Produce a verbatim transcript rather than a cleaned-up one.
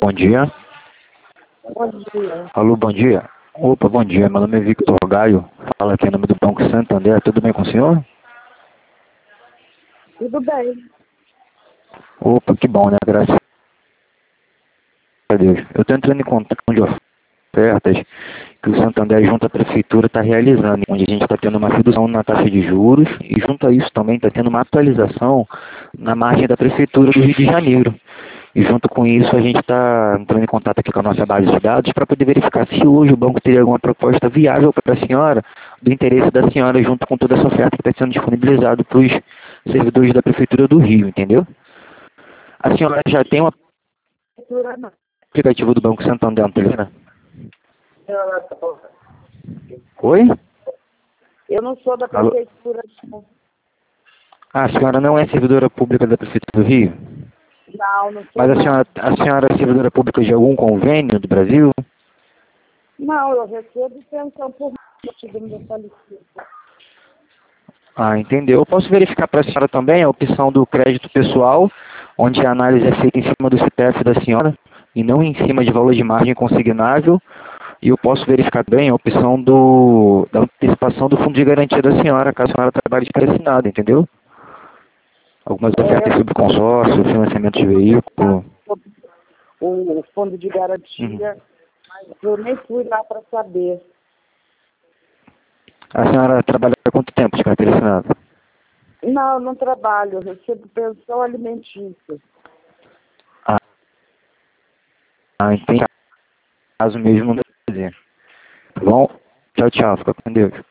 bom dia. Bom dia. Alô, bom dia. Opa, bom dia. Meu nome é Victor Gaio. Fala aqui em nome do Banco Santander. Tudo bem com o senhor? Tudo bem. Opa, que bom, né? Graças a Deus. Eu estou entrando em contato de ofertas que o Santander junto à Prefeitura está realizando, onde a gente está tendo uma redução na taxa de juros e junto a isso também está tendo uma atualização na margem da Prefeitura do Rio de Janeiro. E junto com isso a gente está entrando em contato aqui com a nossa base de dados para poder verificar se hoje o banco teria alguma proposta viável para a senhora, do interesse da senhora, junto com toda essa oferta que está sendo disponibilizada para os servidores da Prefeitura do Rio, entendeu? A senhora já tem um Prefeitura não. aplicativo do Banco Santander Antelina? Eu Oi? eu não sou da Alô? prefeitura, não. Ah, a senhora não é servidora pública da Prefeitura do Rio? Não, não sou Mas a não. senhora, a senhora é servidora pública de algum convênio do Brasil? Não, eu recebo pensão por morte do meu falecido. Ah, entendeu. Eu posso verificar para a senhora também a opção do crédito pessoal, onde a análise é feita em cima do C P F da senhora e não em cima de valor de margem consignável. E eu posso verificar também a opção do, da antecipação do fundo de garantia da senhora, caso a senhora trabalhe de carteira assinada, entendeu? Algumas É, ofertas sobre consórcio, financiamento de veículo. o, o fundo de Uhum. garantia, mas eu nem fui lá para saber. A senhora trabalha há quanto tempo de carteira assinada? Não, não trabalho, eu recebo pensão alimentícia. Ah, ah entendi. Caso mesmo não deve fazer. Tá bom? Tchau, tchau. Fica com Deus.